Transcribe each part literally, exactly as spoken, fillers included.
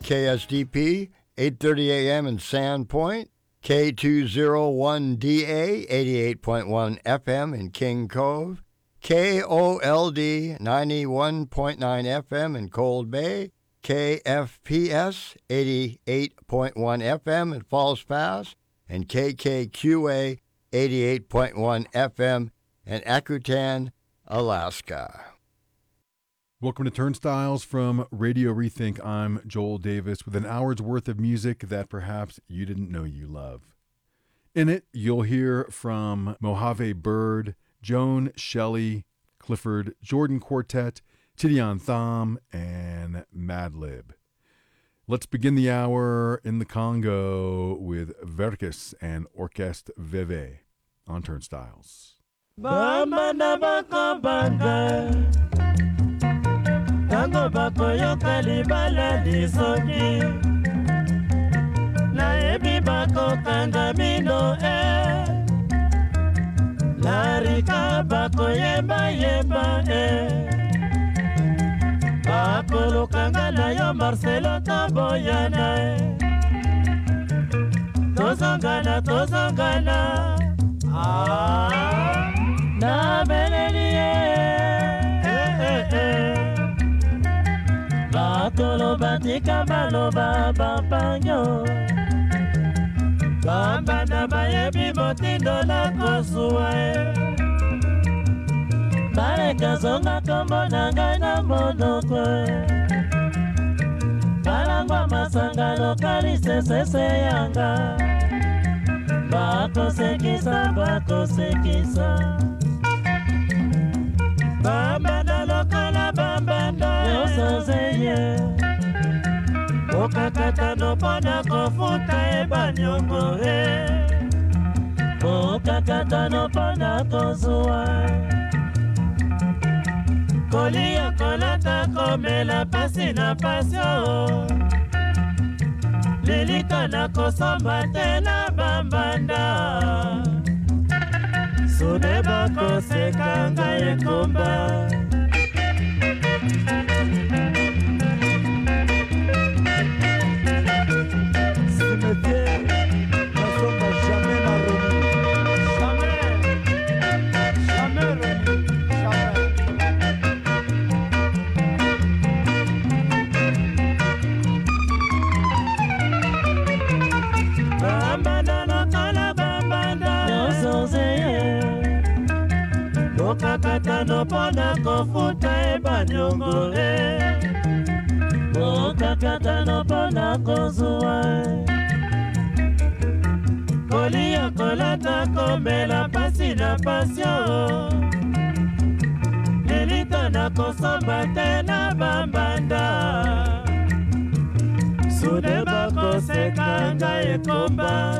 K S D P, eight thirty a.m. in Sandpoint, K two oh one D A, eighty-eight point one F M in King Cove, K O L D, ninety-one point nine F M in Cold Bay, K F P S, eighty-eight point one F M in Falls Pass, and K K Q A, eighty-eight point one F M in Akutan, Alaska. Welcome to Turnstiles from Radio Rethink. I'm Joel Davis with an hour's worth of music that perhaps you didn't know you love. In it, you'll hear from Mojave Bird, Joan Shelley, Clifford Jordan Quartet, Tidiane Thom, and Madlib. Let's begin the hour in the Congo with Verkis and Orchestre Veve on Turnstiles. Bamba na bako banga Tango bako yoka libala lisoki Na ebi bako kanga mino e Larika bako yeba yeba e Bako lukanga na yo Marcelo Taboyana e Tozongana, tozongana Ah Na belelie eh eh eh Bakolo batika baloba bampanyo Bamba na bayebi motindo na kosuwa e Baleka zonga kombo na ngai na monoko e Balangwa masanga lokali sesese yanga Bako sekisa, bako sekisa Bamba na lokala bambanda Yoso zeye Okakata no pona kofuta eba nyongo he Okakata no pona kozua Kolia kolata komela pasi na pasyo Lilika na kosomba tena bambanda Sude bako sekanga yekomba Cimetière, nasonga jamais na remis Jamais, jamais remis, jamais Bambanda lokala bambanda Yoso zeye Okakata no pona kofuta eba nyongo e Okakata no pona kozua Kolia kolata komela pasi na pasyo Lilita na kosomba tena bambanda Sude bako sekanga ekomba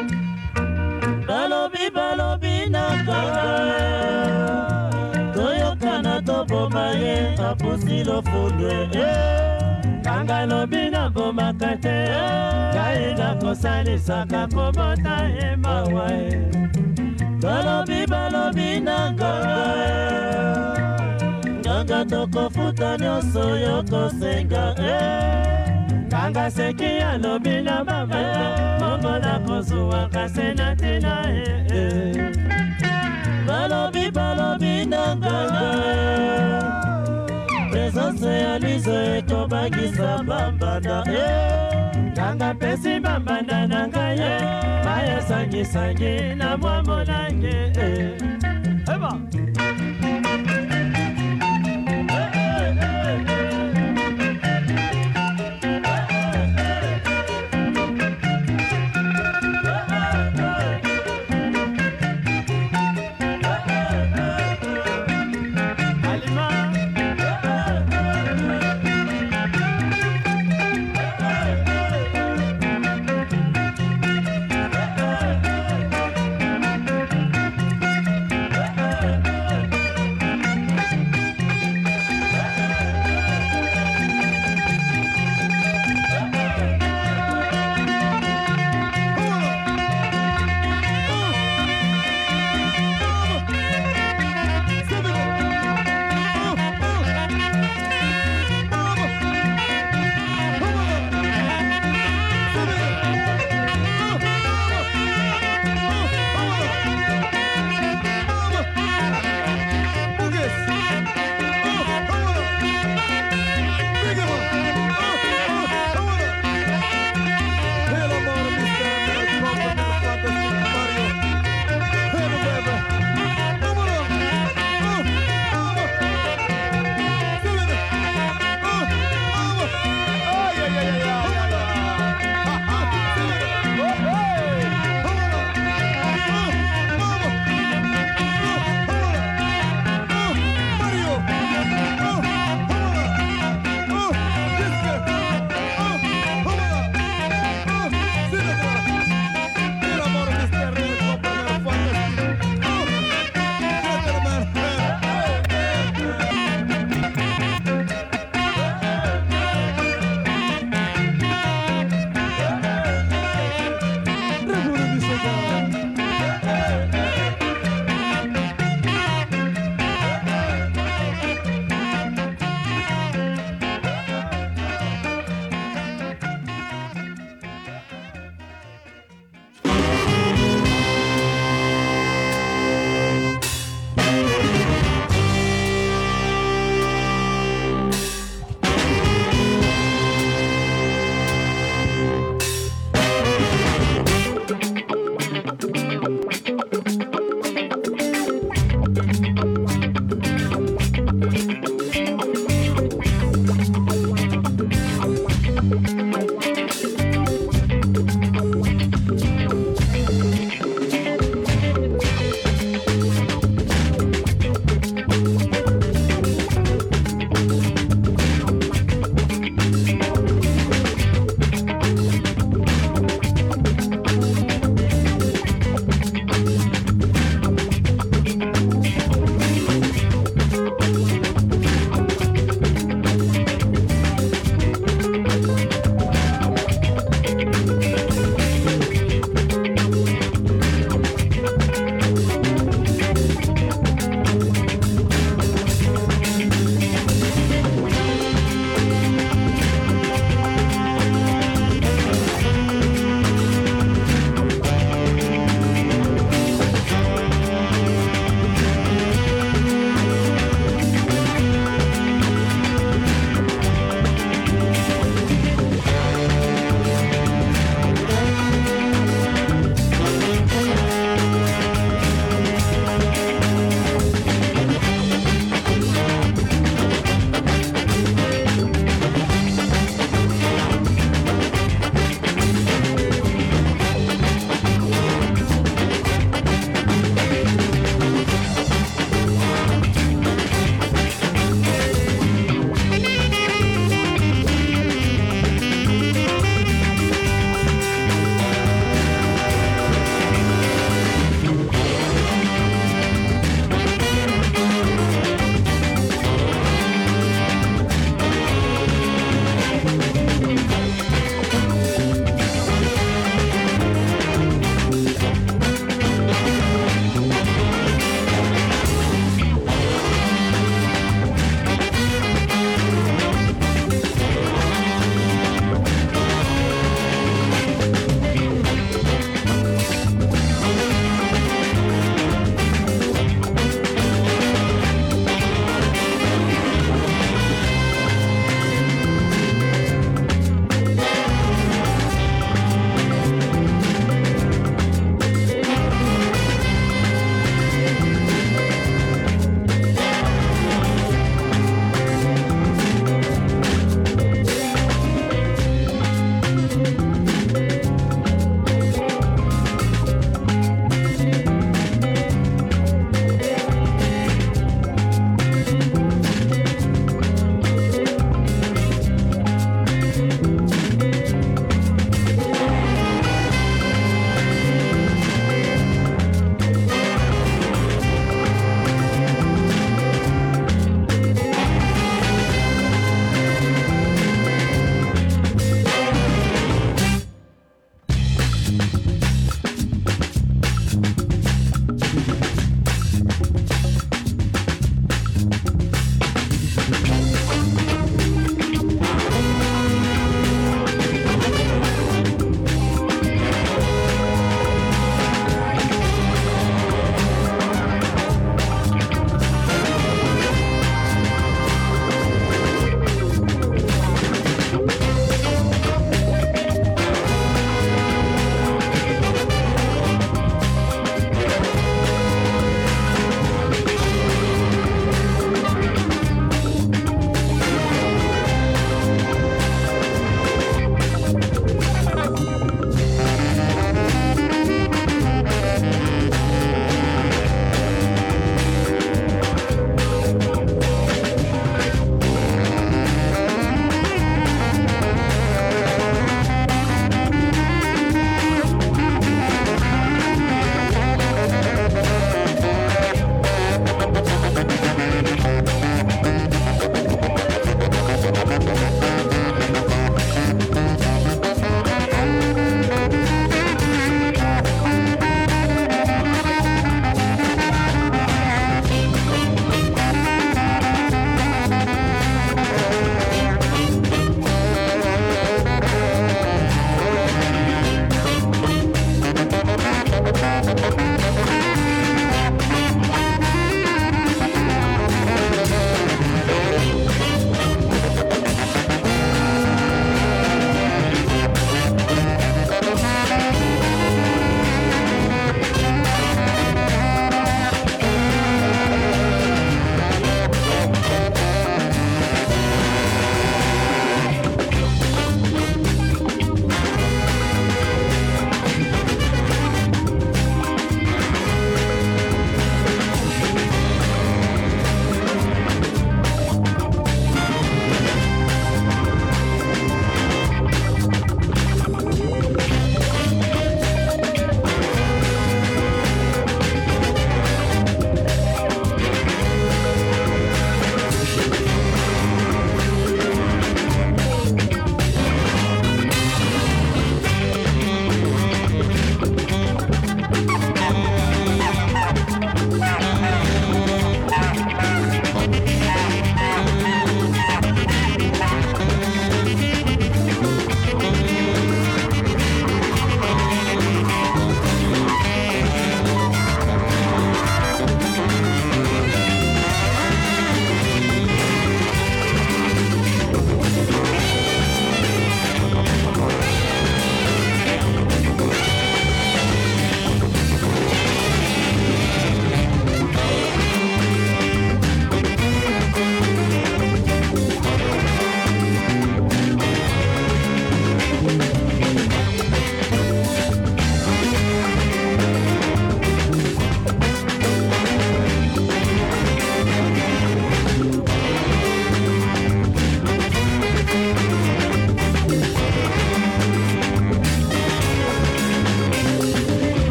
Balobi balobi na kanga Toyoka na toboma ye Apusi lo fundwe Kanga lobi na boma kate Kaiga kosalisaka kobota emawa Balobi balobi na kanga Kanga toko futa nyoso yoko senga Kanga seki ya lobi na mama Mongo na kozuwa kasena tina Balobi balobi nanganga Presence ya lizo eko bagisa bambanda Kanga pesi bambanda nangaye Maya sangi sangi na mwamo nange Eba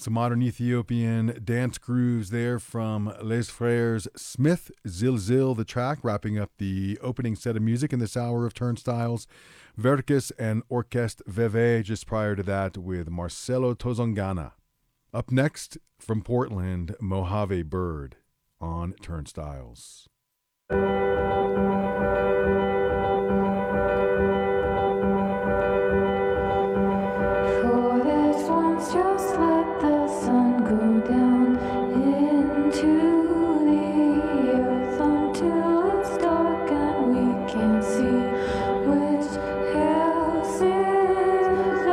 Some modern Ethiopian dance grooves there from Les Frères Smith, Zilzil, the track, wrapping up the opening set of music in this hour of Turnstiles. Verkis and Orchestre Veve just prior to that with Marcelo Tozongana. Up next, from Portland, Mojave Bird on Turnstiles. Just let the sun go down into the earth until it's dark and we can't see which house is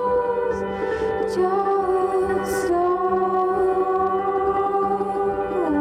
ours. Just stop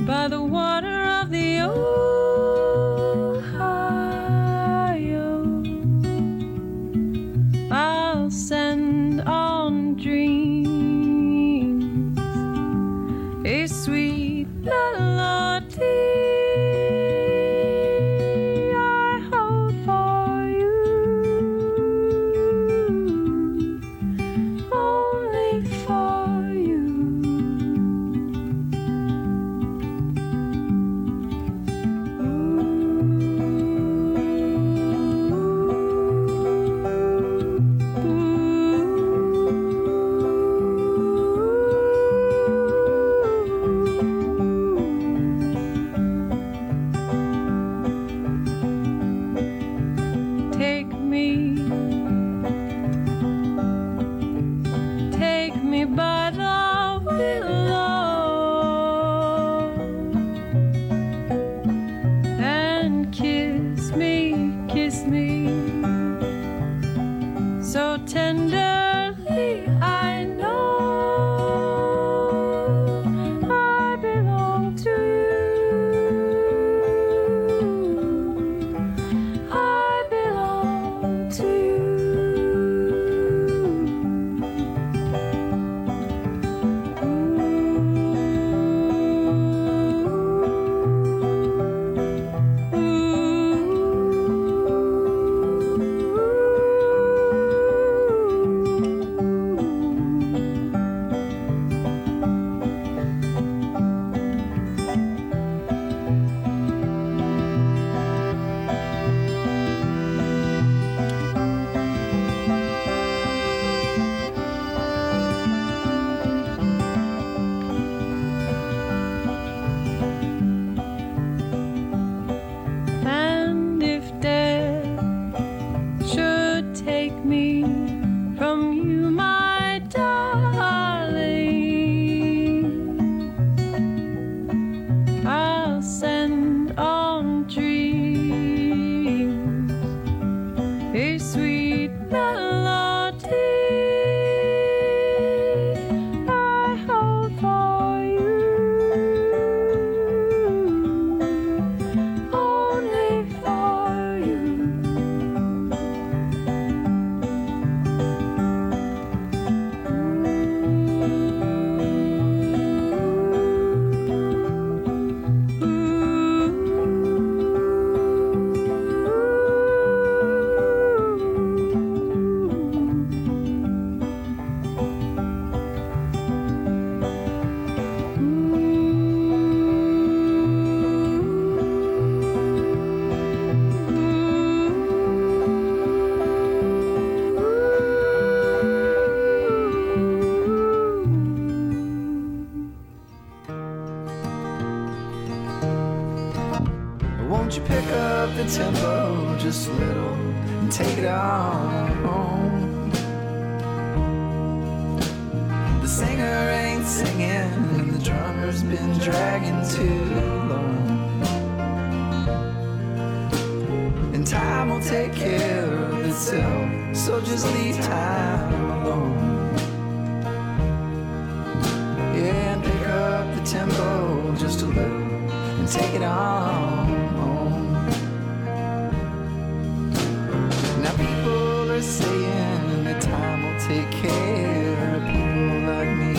by the water of the Ohio. I'll send on dreams a sweet melody I hold for you, only for you. Take me, take me by the willow and kiss me, kiss me so tenderly. I know I belong to you. I belong to you. And if death should take me from you, my darling, I'll send on dreams a sweet melody I hold for you, only for you. Won't you pick up the tempo just a little and take it on home? The singer ain't singing and the drummer's been dragging too long. And time will take care of itself, so just leave time alone. Yeah, and pick up the tempo just a little and take it on home. Now people are saying that time will take care of people like me,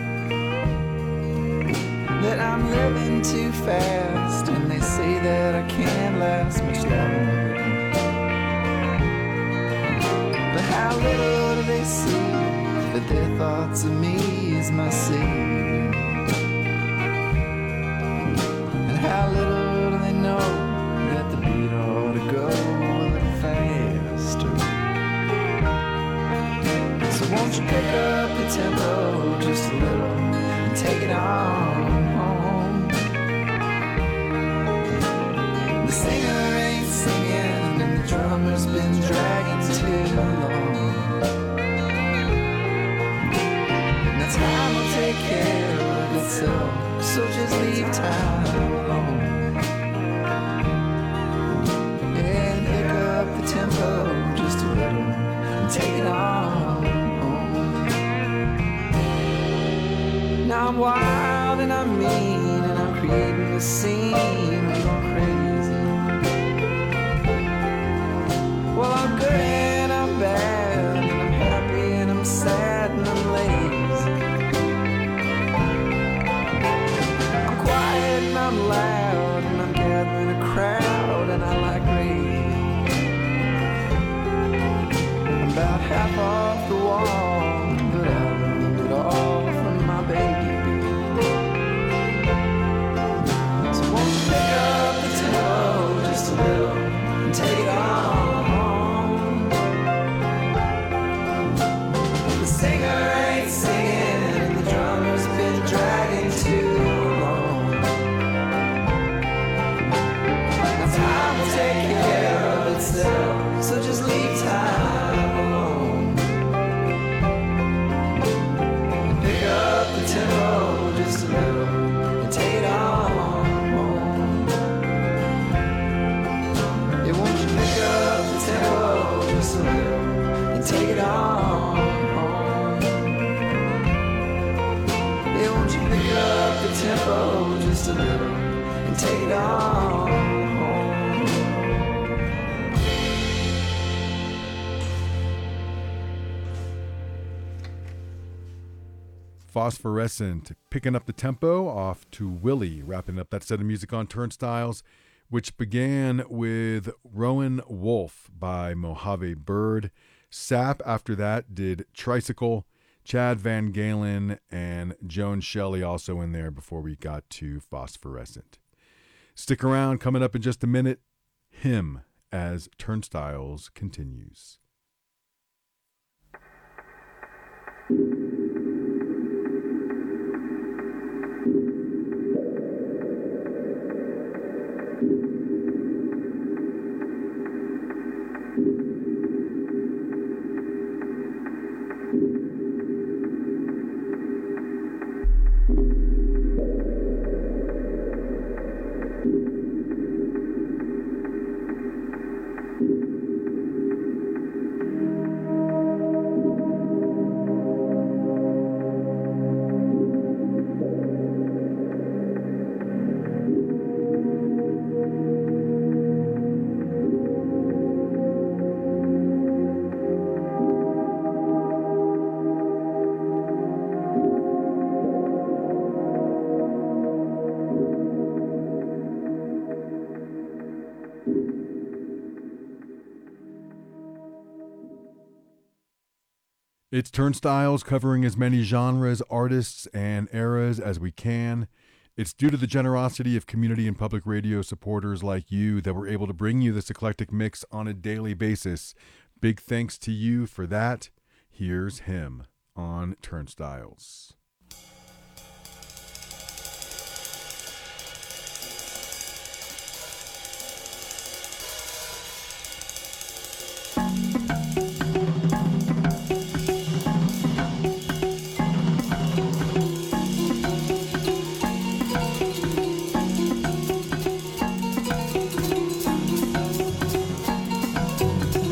that I'm living too fast, and they say that I can't last much longer. But how little do they see that their thoughts of me is my savior? How little do they know that the beat ought to go a little faster? So won't you pick up the tempo just a little and take it on home? The singer ain't singing and the drummer's been dragging too long. Now time will take care of itself, so just leave time alone. And pick up the tempo just a little and take it on home. Now I'm wild and I'm mean and I'm creating a scene, I'm going crazy. Well, I'm good and I'm bad, and I'm happy and I'm sad and I'm lazy. I'm quiet and I'm loud and I'm gathering a crowd and I like gravy. I'm about half off the wall, but I learned it all from my baby. So won't you pick up the tempo just a little and take it on home? The singer ain't singing and the drummer's been dragging too long. Now time will take care of itself, so just leave time alone. Pick up the tempo just a little and take it on home. Yeah, won't you pick up the tempo just a little and take it on home? Yeah, won't you pick up the tempo just a little and take it on home? Phosphorescent, picking up the tempo off to Willie, wrapping up that set of music on Turnstiles, which began with Rowan Wolf by Mojave Bird. Sap after that did Tricycle, Chad Van Galen, and Joan Shelley also in there before we got to Phosphorescent. Stick around, coming up in just a minute, Him as Turnstiles continues. It's Turnstiles, covering as many genres, artists, and eras as we can. It's due to the generosity of community and public radio supporters like you that we're able to bring you this eclectic mix on a daily basis. Big thanks to you for that. Here's Him on Turnstiles.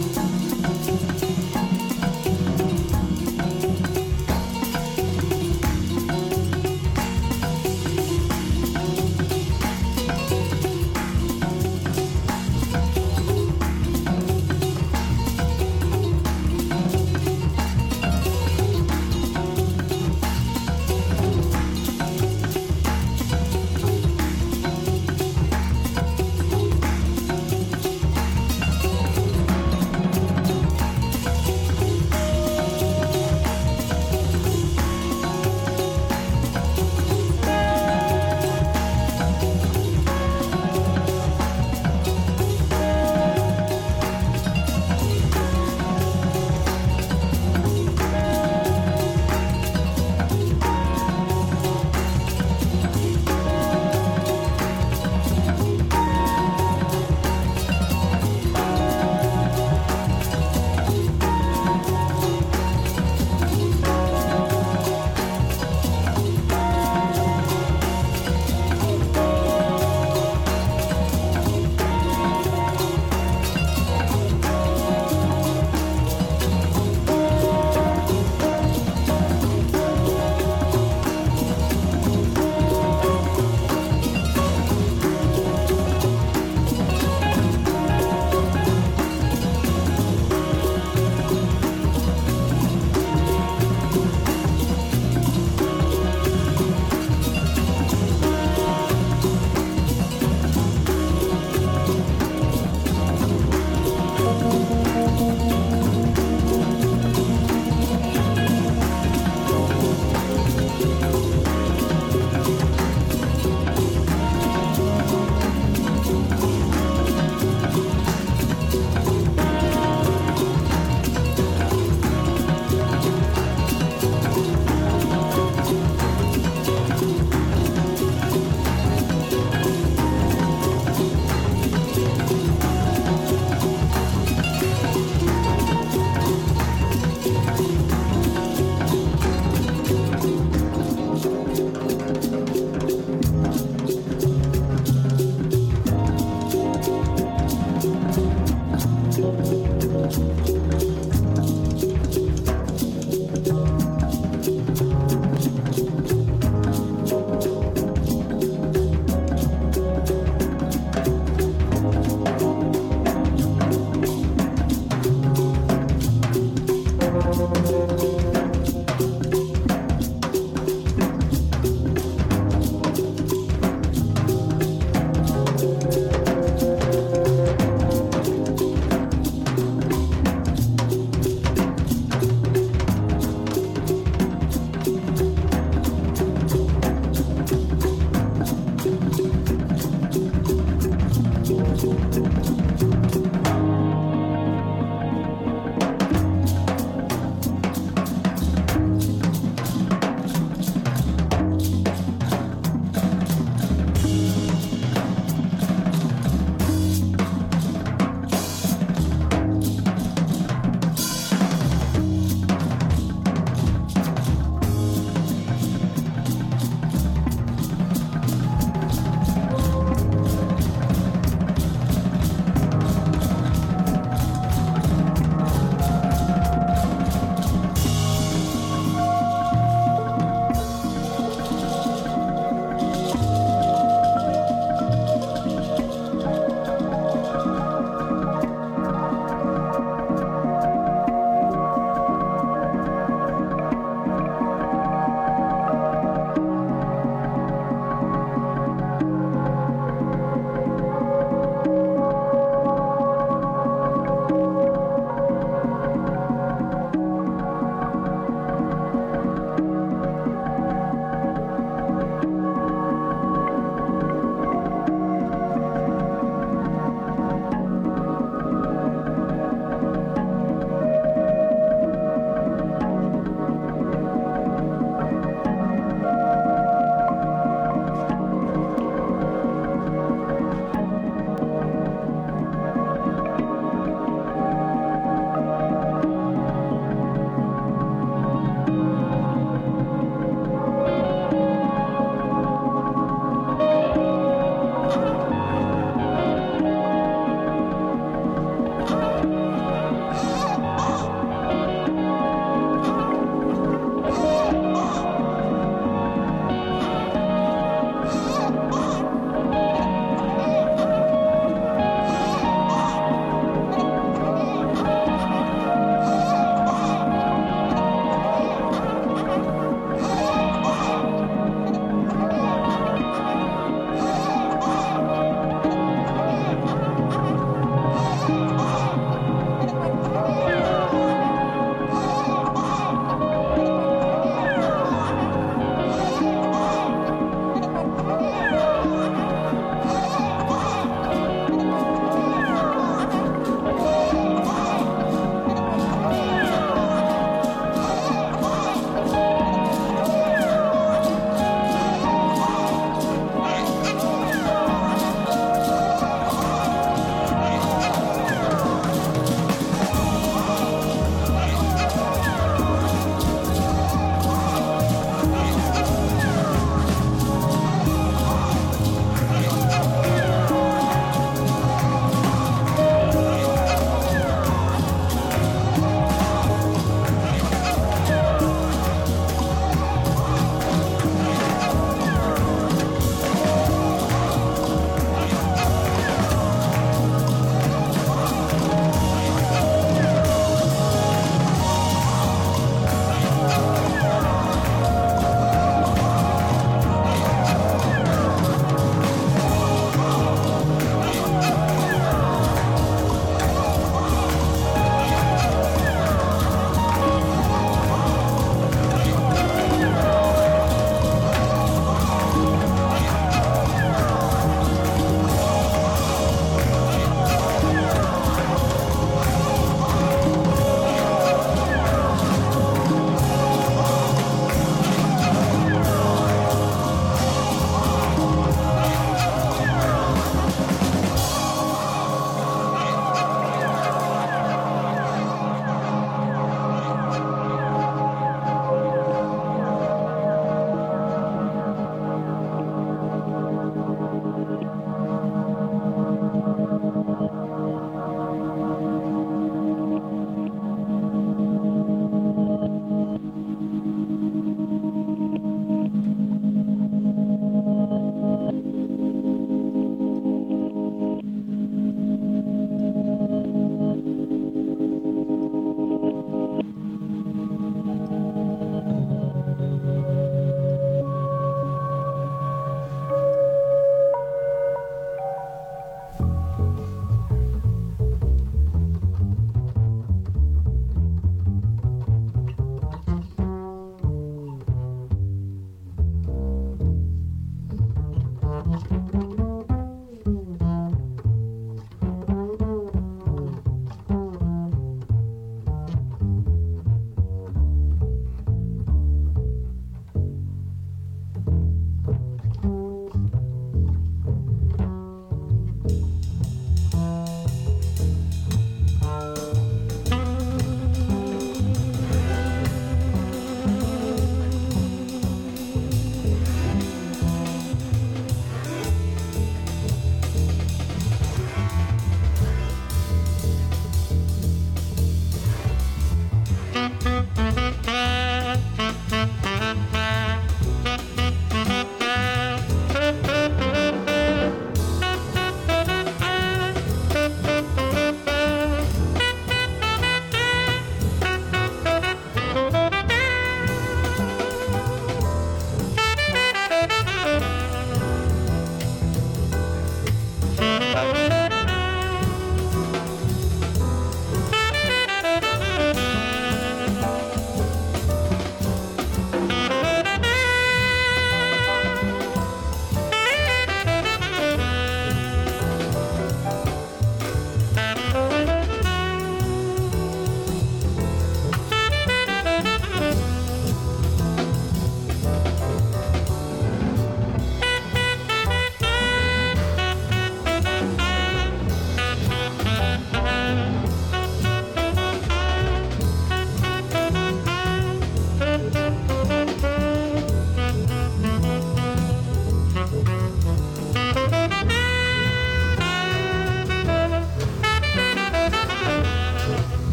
Thank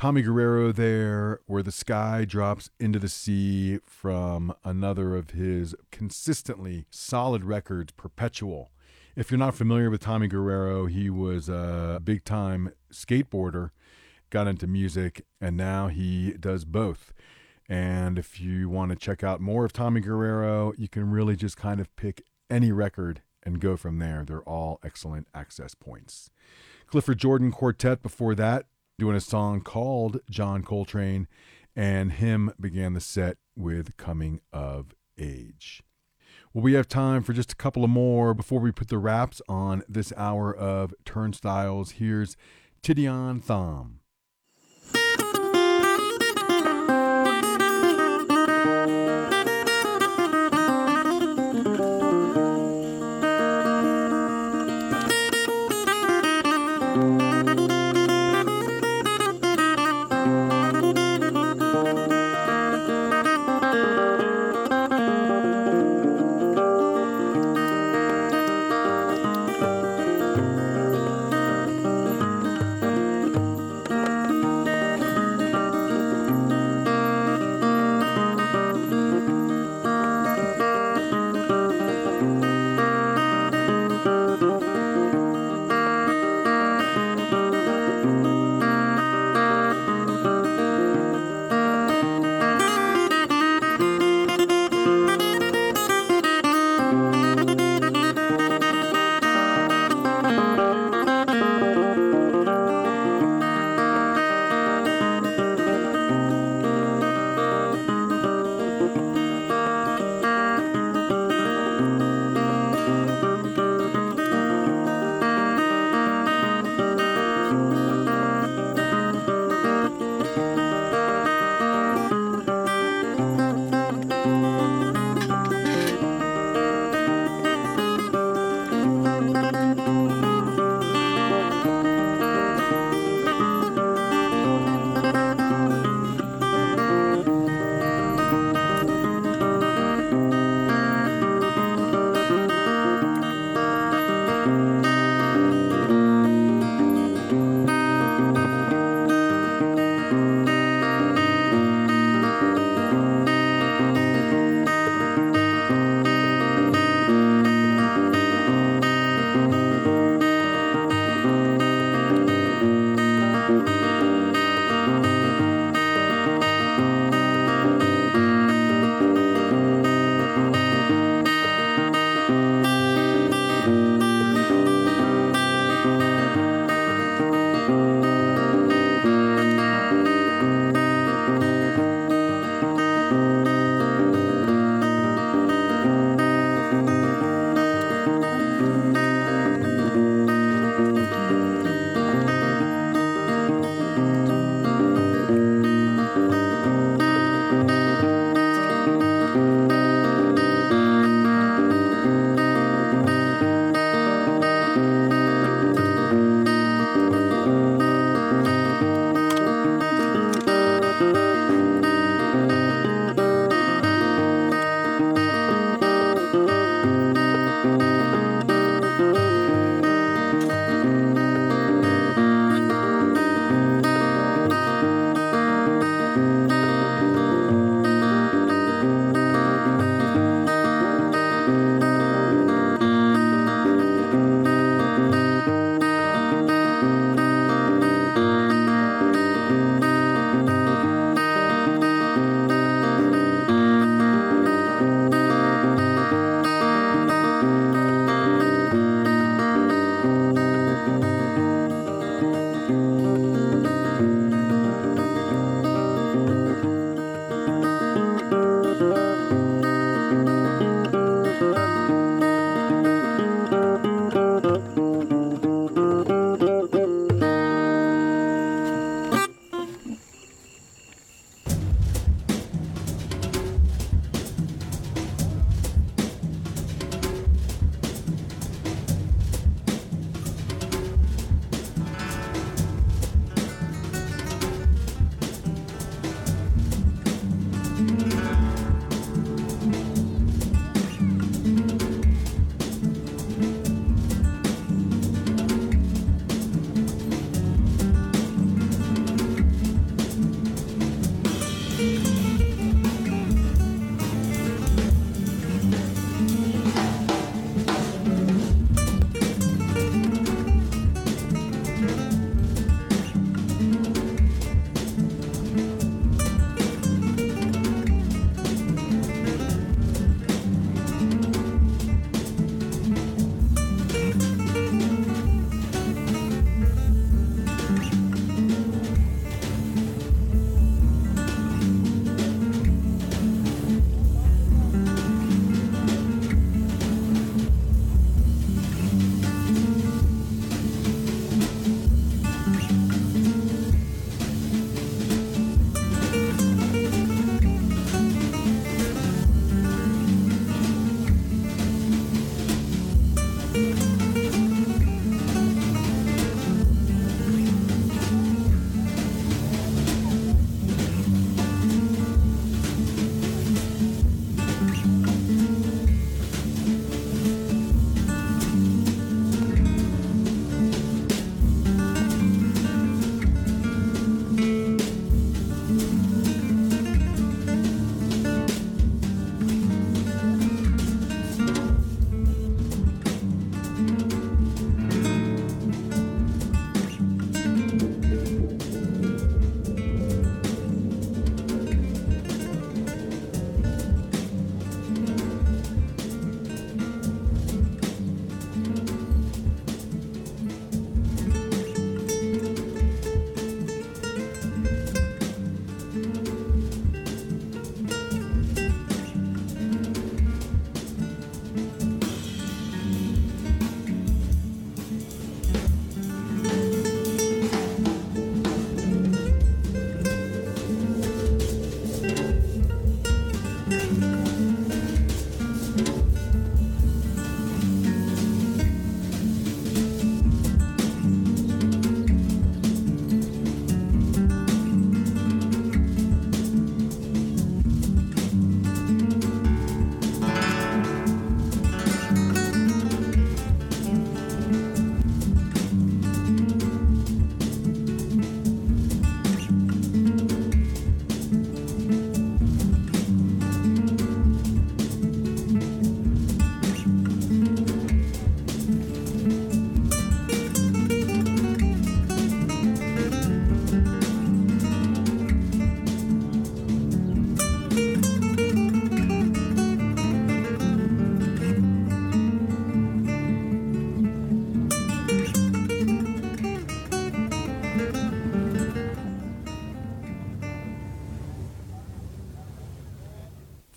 Tommy Guerrero there, Where the Sky Drops into the Sea, from another of his consistently solid records, Perpetual. If you're not familiar with Tommy Guerrero, he was a big-time skateboarder, got into music, and now he does both. And if you want to check out more of Tommy Guerrero, you can really just kind of pick any record and go from there. They're all excellent access points. Clifford Jordan Quartet before that, doing a song called John Coltrane, and him began the set with Coming of Age. Well, we have time for just a couple of more before we put the wraps on this hour of Turnstiles. Here's Tidion Thom. Thank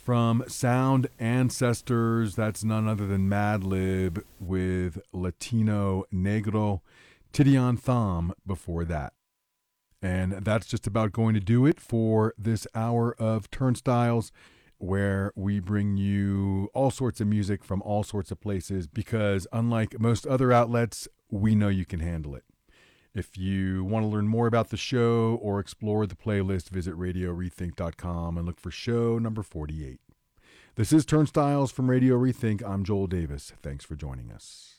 From Sound Ancestors, that's none other than Madlib with Latino Negro, Tidion Thom before that. And that's just about going to do it for this hour of Turnstiles, where we bring you all sorts of music from all sorts of places, because unlike most other outlets, we know you can handle it. If you want to learn more about the show or explore the playlist, visit radio rethink dot com and look for show number forty-eight. This is Turnstiles from Radio Rethink. I'm Joel Davis. Thanks for joining us.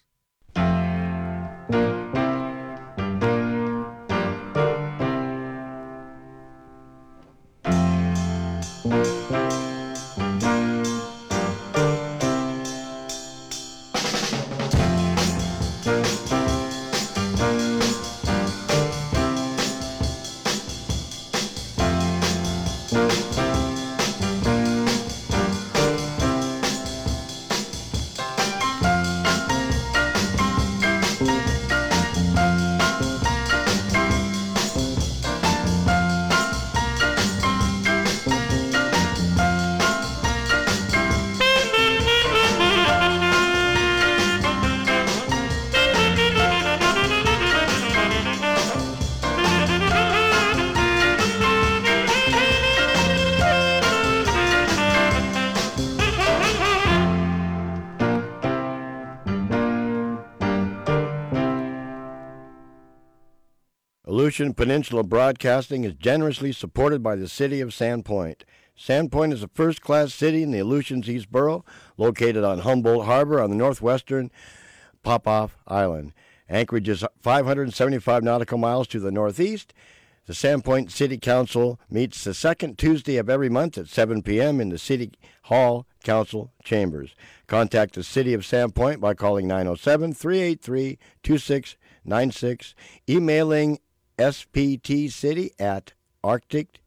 Aleutian Peninsula Broadcasting is generously supported by the city of Sandpoint. Sandpoint is a first-class city in the Aleutians East Borough, located on Humboldt Harbor on the northwestern Popoff Island. Anchorage is five hundred seventy-five nautical miles to the northeast. The Sandpoint City Council meets the second Tuesday of every month at seven p.m. in the City Hall Council Chambers. Contact the City of Sandpoint by calling nine oh seven, three eight three, two six nine six, emailing S P T city at arctic